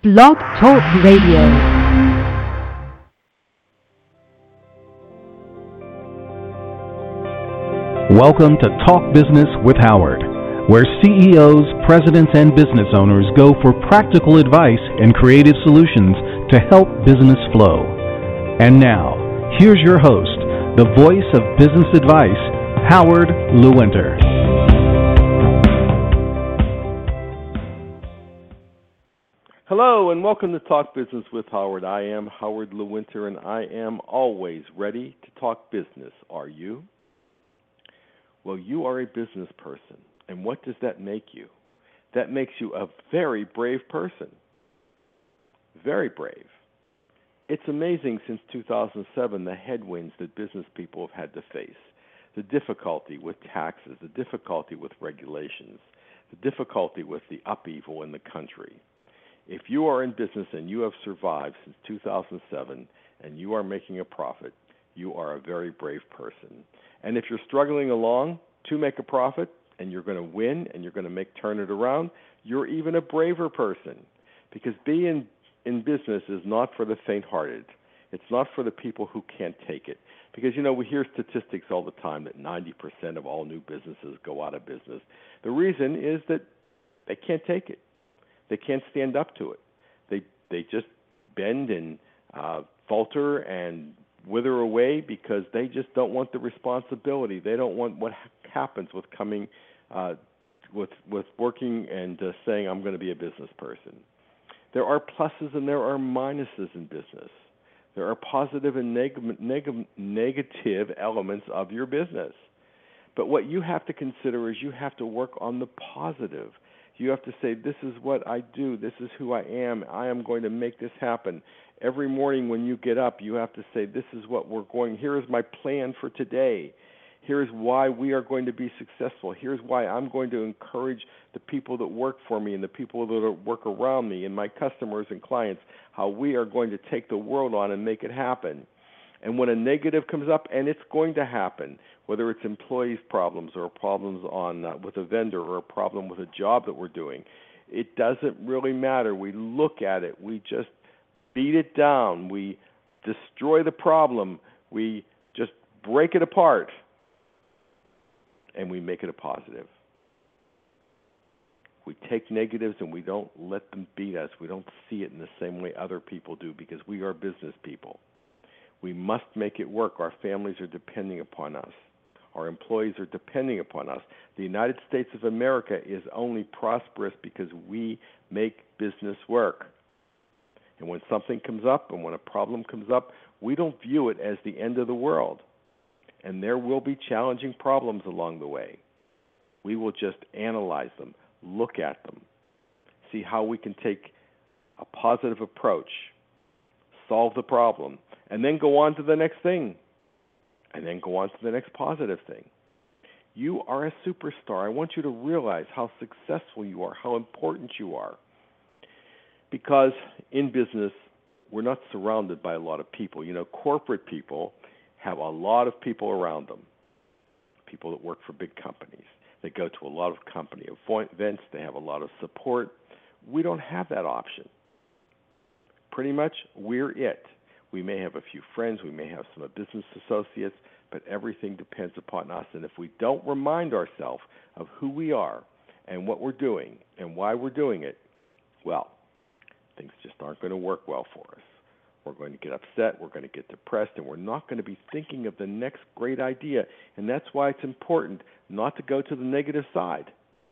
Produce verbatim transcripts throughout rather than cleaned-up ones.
Blog Talk Radio. Welcome to Talk Business with Howard, where C E Os, presidents, and business owners go for practical advice and creative solutions to help business flow. And now, here's your host, the voice of business advice, Howard Lewinter. Hello and welcome to Talk Business with Howard. I am Howard Lewinter and I am always ready to talk business. Are you? Well, you are a business person. And what does that make you? That makes you a very brave person. Very brave. It's amazing since two thousand seven the headwinds that business people have had to face. The difficulty with taxes, the difficulty with regulations, the difficulty with the upheaval in the country. If you are in business and you have survived since two thousand seven and you are making a profit, you are a very brave person. And if you're struggling along to make a profit and you're going to win and you're going to make turn it around, you're even a braver person. Because being in business is not for the faint-hearted. It's not for the people who can't take it. Because, you know, we hear statistics all the time that ninety percent of all new businesses go out of business. The reason is that they can't take it. They can't stand up to it. They they just bend and uh, falter and wither away because they just don't want the responsibility. They don't want what ha- happens with coming, uh, with with working and uh, saying I'm going to be a business person. There are pluses and there are minuses in business. There are positive and neg- neg- negative elements of your business. But what you have to consider is you have to work on the positive. You have to say, this is what I do. This is who I am. I am going to make this happen. Every morning when you get up, you have to say, this is what we're going. Here is my plan for today. Here's why we are going to be successful. Here's why I'm going to encourage the people that work for me and the people that work around me and my customers and clients, how we are going to take the world on and make it happen. And when a negative comes up, and it's going to happen, whether it's employees' problems or problems on uh, with a vendor or a problem with a job that we're doing, it doesn't really matter. We look at it. We just beat it down. We destroy the problem. We just break it apart, and we make it a positive. We take negatives and we don't let them beat us. We don't see it in the same way other people do because we are business people. We must make it work. Our families are depending upon us. Our employees are depending upon us. The United States of America is only prosperous because we make business work. And when something comes up and when a problem comes up, we don't view it as the end of the world. And there will be challenging problems along the way. We will just analyze them, look at them, see how we can take a positive approach, solve the problem, and then go on to the next thing, and then go on to the next positive thing. You are a superstar. I want you to realize how successful you are, how important you are. Because in business, we're not surrounded by a lot of people. You know, corporate people have a lot of people around them, people that work for big companies. They go to a lot of company events. They have a lot of support. We don't have that option. Pretty much, we're it. We may have a few friends, we may have some business associates, but everything depends upon us. And if we don't remind ourselves of who we are and what we're doing and why we're doing it, well, things just aren't going to work well for us. We're going to get upset, we're going to get depressed, and we're not going to be thinking of the next great idea. And that's why it's important not to go to the negative side.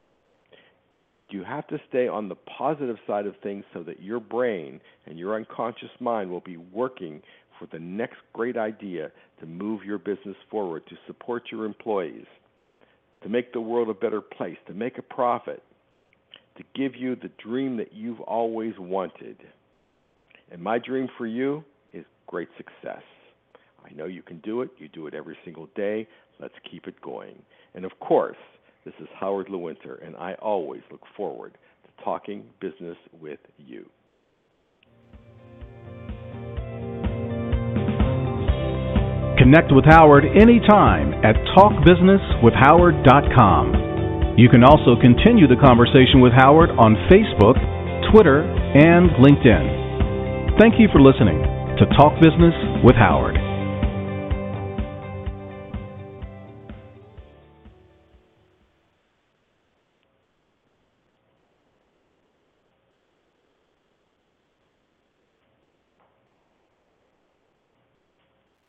You have to stay on the positive side of things so that your brain and your unconscious mind will be working for the next great idea to move your business forward, to support your employees, to make the world a better place, to make a profit, to give you the dream that you've always wanted. And my dream for you is great success. I know you can do it. You do it every single day. Let's keep it going. And of course, this is Howard Lewinter, and I always look forward to talking business with you. Connect with Howard anytime at talk business with howard dot com. You can also continue the conversation with Howard on Facebook, Twitter, and LinkedIn. Thank you for listening to Talk Business with Howard.